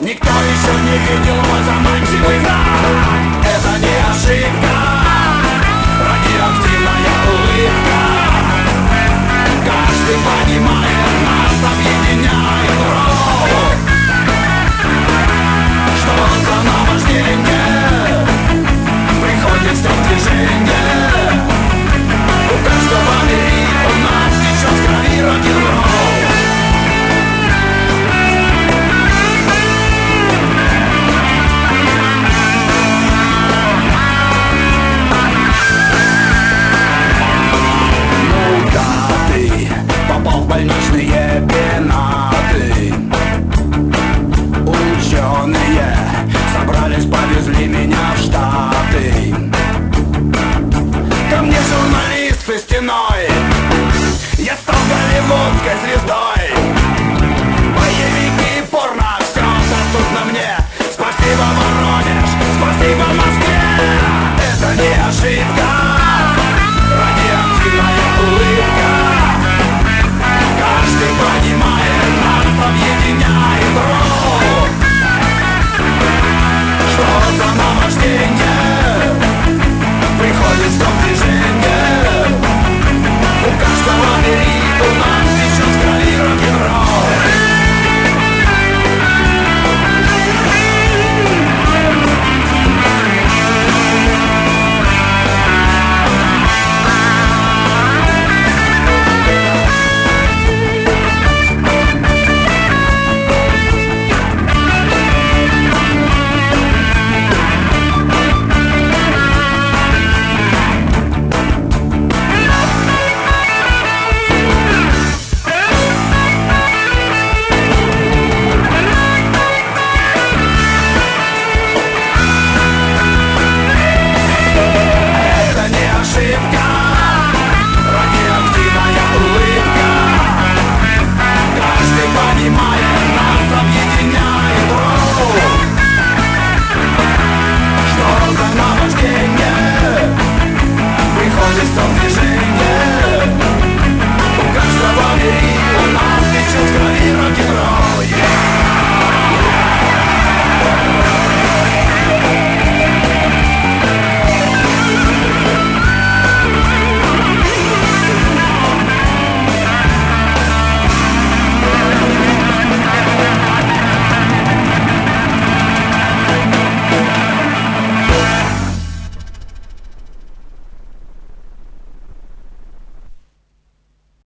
Никто еще не видел мой заманчивый край. Это не ошибка, радиоактивная улыбка. Каждый понимает, нас объединяет рок. Что за наваждение приходит в движение. У каждого мири у нас течет в крови рок-н-ролл. Ну да, ты попал в больничные пенаты. Ученые собрались, повезли меня в Штаты. Ко мне журналист со стеной. Я стал голливудской звездой. Боевики, порно, все доступно мне. Спасибо, Воронеж, спасибо, Москве. Это не ошибка, радиоактивная улыбка. Каждый понимает, нас объединяет рок. Что за наваждение